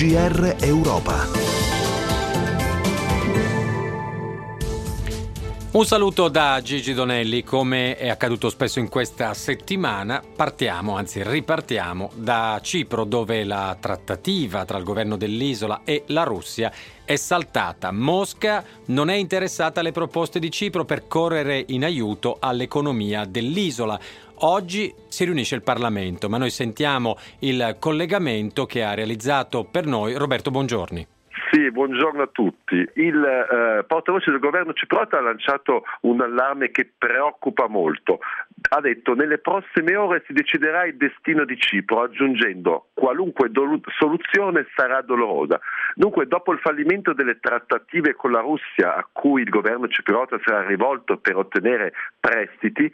GR Europa. Un saluto da Gigi Donelli. Come è accaduto spesso in questa settimana, ripartiamo da Cipro, dove la trattativa tra il governo dell'isola e la Russia è saltata. Mosca non è interessata alle proposte di Cipro per correre in aiuto all'economia dell'isola. Oggi si riunisce il Parlamento, ma noi sentiamo il collegamento che ha realizzato per noi Roberto Bongiorni. Sì, buongiorno a tutti. Il portavoce del governo cipriota ha lanciato un allarme che preoccupa molto. Ha detto: nelle prossime ore si deciderà il destino di Cipro, aggiungendo: qualunque soluzione sarà dolorosa. Dunque, dopo il fallimento delle trattative con la Russia, a cui il governo cipriota sarà rivolto per ottenere prestiti,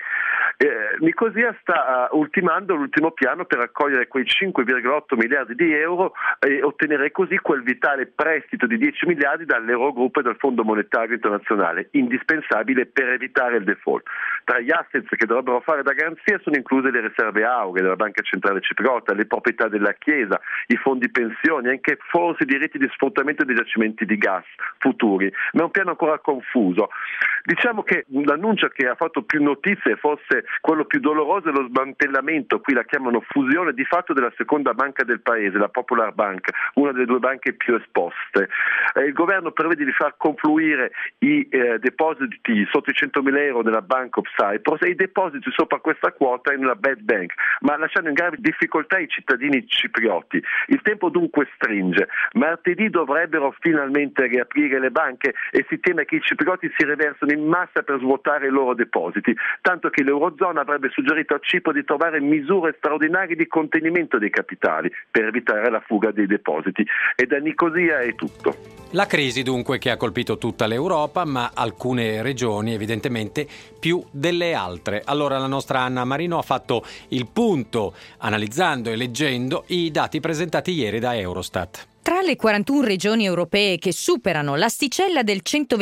Nicosia sta ultimando l'ultimo piano per raccogliere quei 5,8 miliardi di euro e ottenere così quel vitale prestito di 10 miliardi dall'Eurogruppo e dal Fondo Monetario Internazionale, indispensabile per evitare il default. Tra gli assets che dovrebbero fare da garanzia sono incluse le riserve auree della Banca Centrale Cipriota, le proprietà della Chiesa, i fondi pensioni, anche forse i diritti di sfruttamento dei giacimenti di gas futuri, ma è un piano ancora confuso. Diciamo che l'annuncio che ha fatto più notizie, forse quello più doloroso, è lo smantellamento, qui la chiamano fusione di fatto, della seconda banca del paese, la Popular Bank, una delle due banche più esposte. Il governo prevede di far confluire i depositi sotto i 100.000 euro nella Bank of Cyprus e i depositi sopra questa quota in una bad bank, ma lasciando in gravi difficoltà i cittadini ciprioti. Il tempo dunque stringe. Martedì dovrebbero finalmente riaprire le banche e si teme che i ciprioti si riversano in massa per svuotare i loro depositi, tanto che l'Eurozona avrebbe suggerito a Cipro di trovare misure straordinarie di contenimento dei capitali per evitare la fuga dei depositi. E da Nicosia è tutto. La crisi dunque che ha colpito tutta l'Europa, ma alcune regioni evidentemente più delle altre. Allora la nostra Anna Marino ha fatto il punto analizzando e leggendo i dati presentati ieri da Eurostat. Tra le 41 regioni europee che superano l'asticella del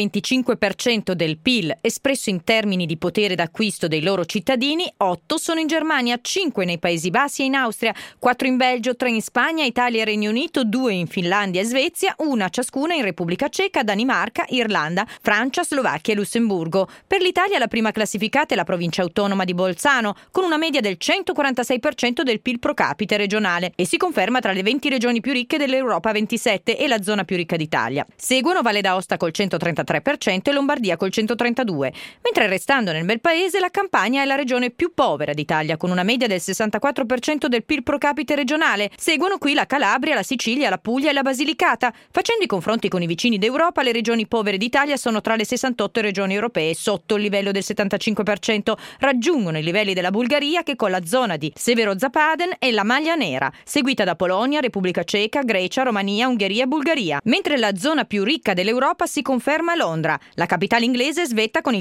125% del PIL espresso in termini di potere d'acquisto dei loro cittadini, 8 sono in Germania, 5 nei Paesi Bassi e in Austria, 4 in Belgio, 3 in Spagna, Italia e Regno Unito, 2 in Finlandia e Svezia, una ciascuna in Repubblica Ceca, Danimarca, Irlanda, Francia, Slovacchia e Lussemburgo. Per l'Italia la prima classificata è la provincia autonoma di Bolzano, con una media del 146% del PIL pro capite regionale e si conferma tra le 20 regioni più ricche dell'Europa 27 e la zona più ricca d'Italia. Seguono Valle d'Aosta col 133% e Lombardia col 132%, mentre restando nel bel paese la Campania è la regione più povera d'Italia con una media del 64% del PIL pro capite regionale. Seguono qui la Calabria, la Sicilia, la Puglia e la Basilicata. Facendo i confronti con i vicini d'Europa, le regioni povere d'Italia sono tra le 68 regioni europee sotto il livello del 75%, raggiungono i livelli della Bulgaria che con la zona di Severozapaden è la maglia nera, seguita da Polonia, Repubblica Ceca, Grecia, Romania, Ungheria e Bulgaria, mentre la zona più ricca dell'Europa si conferma Londra. La capitale inglese svetta con il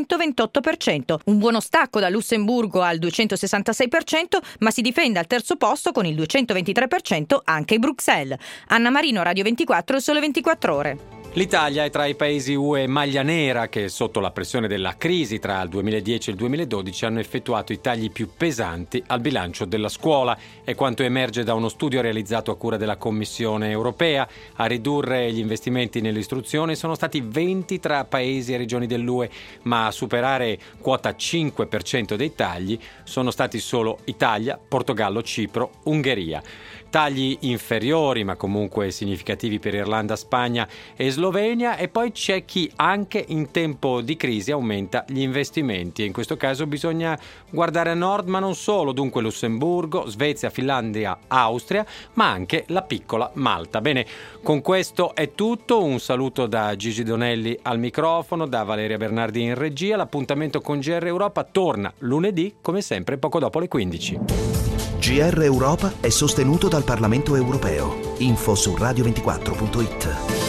328%, un buono stacco da Lussemburgo al 266%, ma si difende al terzo posto con il 223% anche Bruxelles. Anna Marino, Radio 24, Il Sole 24 Ore. L'Italia è tra i paesi UE maglia nera che, sotto la pressione della crisi tra il 2010 e il 2012, hanno effettuato i tagli più pesanti al bilancio della scuola. È quanto emerge da uno studio realizzato a cura della Commissione europea. A ridurre gli investimenti nell'istruzione sono stati 20 tra paesi e regioni dell'UE, ma a superare quota 5% dei tagli sono stati solo Italia, Portogallo, Cipro, Ungheria. Tagli inferiori ma comunque significativi per Irlanda, Spagna e Slovenia, e poi c'è chi anche in tempo di crisi aumenta gli investimenti e in questo caso bisogna guardare a nord ma non solo, dunque Lussemburgo, Svezia, Finlandia, Austria, ma anche la piccola Malta. Bene, con questo è tutto, un saluto da Gigi Donelli al microfono, da Valeria Bernardi in regia. L'appuntamento con GR Europa torna lunedì come sempre poco dopo le 15. GR Europa è sostenuto dal Parlamento europeo. Info su radio24.it.